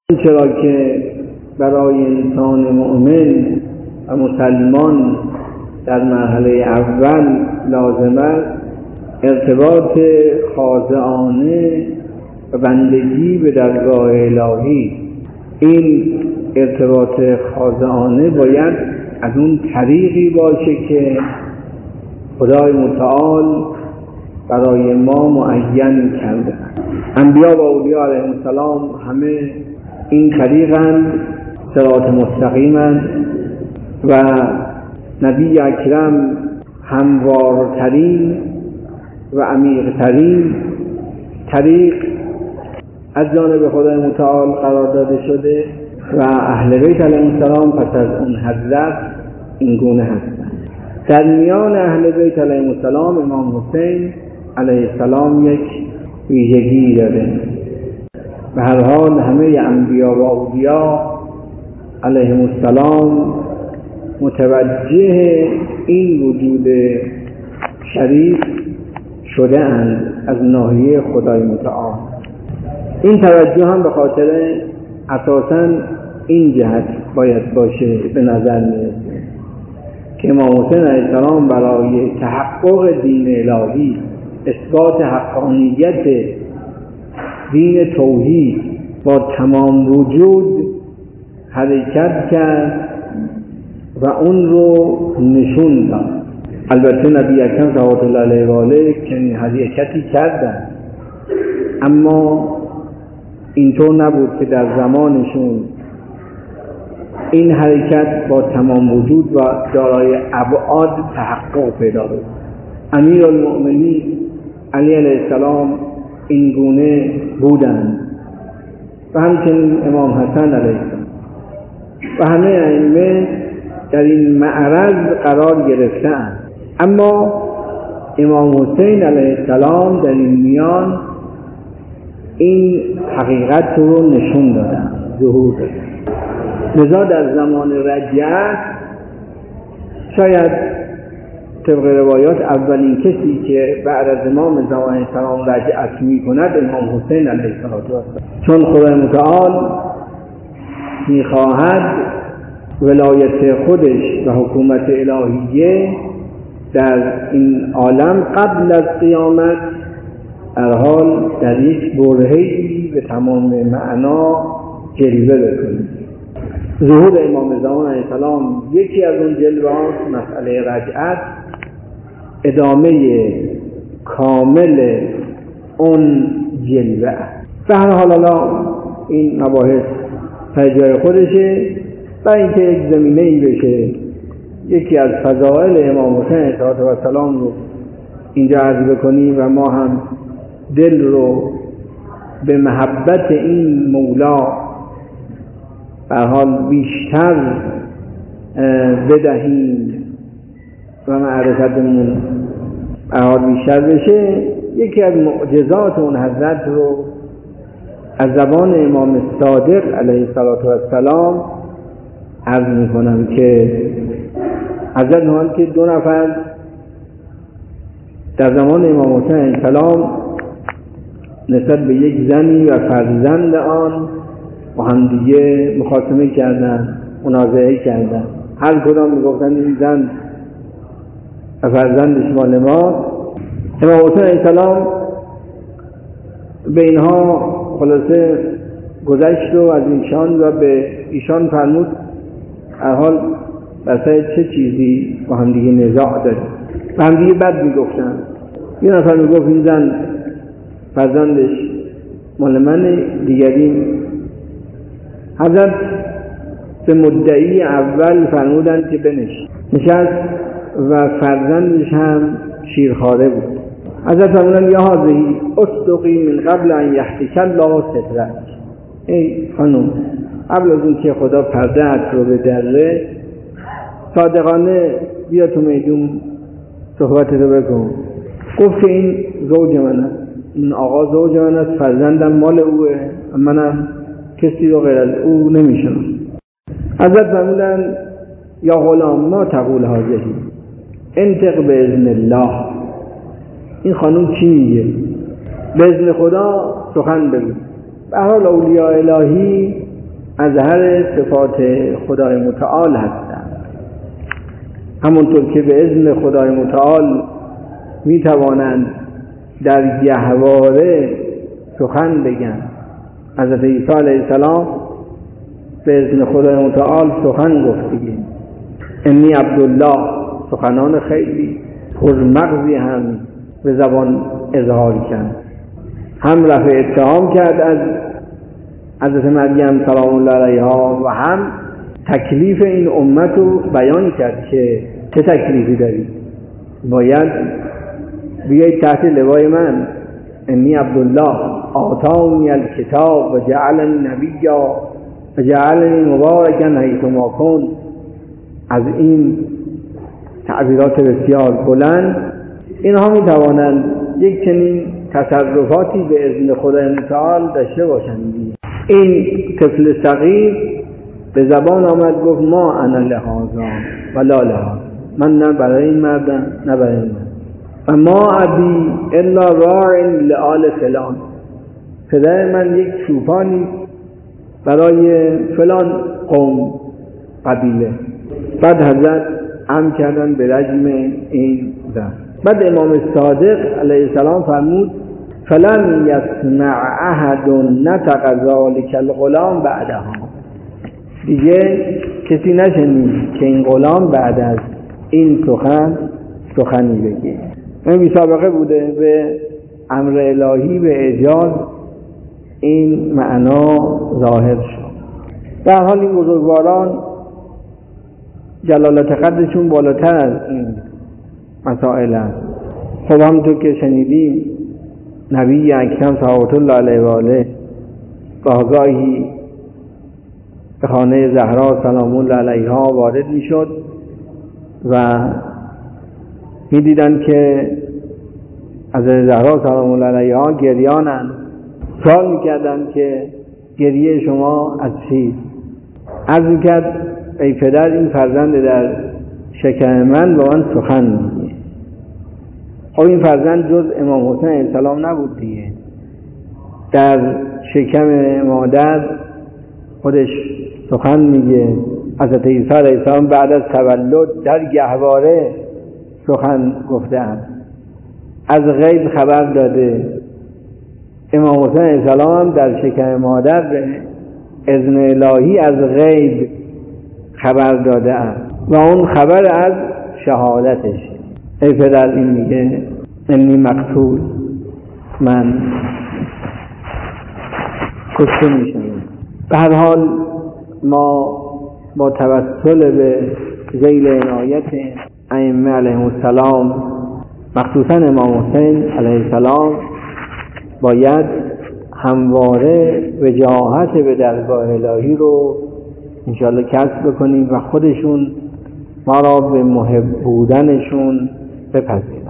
چرا که برای انسان مؤمن و مسلمان در مرحله اول لازم است ارتباط خاضعانه و بندگی به درگاه الهی. این ارتباط خاضعانه باید از اون طریقی باشه که خدای متعال برای ما معین کرده. انبیا و اولیاء علیهم السلام همه این طریقند، صراط مستقیمند و نبی اکرم هموارترین و عمیقترین طریق از جانب خدای متعال قرار داده شده و اهل بیت علیهم السلام پس از اون حضرت این گونه هستند. در میان اهل بیت علیهم السلام امام حسین علیه السلام یک ویژگی داره. به هر حال همه انبیا و اولیاء علیهم السلام متوجه این وجود شریف شده اند از ناحیه خدای متعال. این توجه هم به خاطر اساساً این جهت باید باشه به نظر میرسه که امام حسین علیه السلام برای تحقق دین الهی، اثبات حقانیت دین توحید با تمام وجود حرکت کرد و اون رو نشون داد. البته نبی اکرم صلوات الله علیه و آله که حرکتی کردن، اما اینطور نبود که در زمانشون این حرکت با تمام وجود و دارای ابعاد تحقق پیدا کرد. امیرالمؤمنین علی علیه السلام این گونه بودند و همچنین امام حسن علیه السلام و همه ائمه در این معرض قرار گرفتند. اما امام حسین علیه السلام در این میان این حقیقت رو نشون دادن، ظهور دادن. لذا در زمان رجعت شاید طبق روایات اولین کسی که بعد از امام زمان السلام رجعت می کند امام حسین علیه السلام، چون خدای متعال می خواهد ولایت خودش و حکومت الهیه در این عالم قبل از قیامت در حال در یک برهه‌ای به تمام معنا جلوه بکنه. ظهور امام زمان علیه السلام یکی از اون جلوه‌هاست، مسئله رجعت ادامه کامل اون جلوه. به هر حال این مباحث تا جای خودشه برای اینکه یک زمینه‌ای بشه یکی از فضائل امام حسین علیه السلام رو اینجا عرض بکنیم و ما هم دل رو به محبت این مولا به حال بیشتر بدهیم و معرفتمون به حال بیشتر بشه. یکی از معجزات اون حضرت رو از زبان امام صادق علیه السلام عرض میکنم که حضرت حال که دو نفر در زمان امام حسین علیه السلام نسبت به یک زنی و فرزند آن با هم دیگه مخاصمه کردن، منازعه کردن. هر کدام میگفتن این زن و فرزندش مال ما. امام حسین علیه السلام به اینها خلاصه گذشت و از ایشان و به ایشان فرمود هر حال برسای چه چیزی با هم دیگه نزاع داریم. با هم دیگه بد میگفتن. یه نفر میگفت این زن فرزندش مال منه، دیگری. حضرت به مدعی اول فرمودند که نشست و فرزندش هم شیرخواره بود. حضرت فرمودند یا هذه اصدقی من قبل ان یحتک الله سترک. ای خانم، قبل از این که خدا پرده‌ات رو بدره صادقانه بیا تو میدون صحبت رو بکن. گفت که این زوج منه، این آقا زوج من است، فرزندم مال اوه، منم کسی رو غیر از او نمیشنم. حضرت فرمودند یا غلام ما تقول هذه انطق باذن الله. این خانم چی میگه؟ به اذن خدا سخن بگو. به هر حال اولیاء الهی مظهر صفات خدای متعال هستند. همونطور که به اذن خدای متعال می توانند در گهواره سخن بگن. حضرت عیسی علیه السلام به اذن خدای متعال سخن گفت دیگه. انی عبدالله، سخنان خیلی پرمغزی هم به زبان اظهار کرد. هم رفع اتهام کرد از حضرت مریم سلام الله علیها و هم تکلیف این امت رو بیان کرد که چه تکلیفی دارید، باید بیایید تحت لوای من. انی عبدالله آتانی الکتاب و جعلنی نبیا و جعلنی مبارکا حیثما کن. از این تعبیرات بسیار بلند اینها می توانند یک چنین تصرفاتی به اذن خدای متعال داشته باشند. این طفل صغیر به زبان آمد گفت ما انا لهذا ولا لهذا، من نه برای این مردم نه برای این مرد. و ما ابی الا راع لآل فلان، پدر من یک چوپانی برای فلان قوم قبیله. بعد حضرت هم کردن به رجم این زن. بعد امام صادق علیه السلام فرمود فلن یسمع احد نطق ذلک الغلام بعدها، دیگه کسی نشنید که این غلام بعد از این سخنی بگه. این بی سابقه بوده به امر الهی به اعجاز این معنا ظاهر شد. در حال این بزرگواران جلالت قدرشون بالاتر از این مسائل است. خب همونطور که شنیدیم نبی اکرم صلوات الله علیه و آله گاهی به خانه زهرا سلام الله علیها وارد میشد و میدیدن که از زهرا سلام الله علیها گریانند. سوال میکردن که گریه شما از چیست؟ عرض میکرد ای پدر این فرزند در شکم من با من سخن میگه. خب این فرزند جز امام حسین علیه السلام نبود دیگه، در شکم مادر خودش سخن میگه. حضرت عیسی علیه السلام بعد از تولد در گهواره سخن گفتند، از غیب خبر داده. امام حسین علیه السلام هم در شکم مادر به اذن الهی از غیب خبر داده است و اون خبر از شهادتش. ای پدر این میگه انی مقتول، من کشته میشم. به هر حال ما با توسل به ذیل عنایت ائمه علیهم السلام مخصوصا امام حسین علیه السلام باید همواره وجاهت به درگاه الهی رو انشاءالله کسب بکنیم و خودشون ما را به محب بودنشون بپذیرند.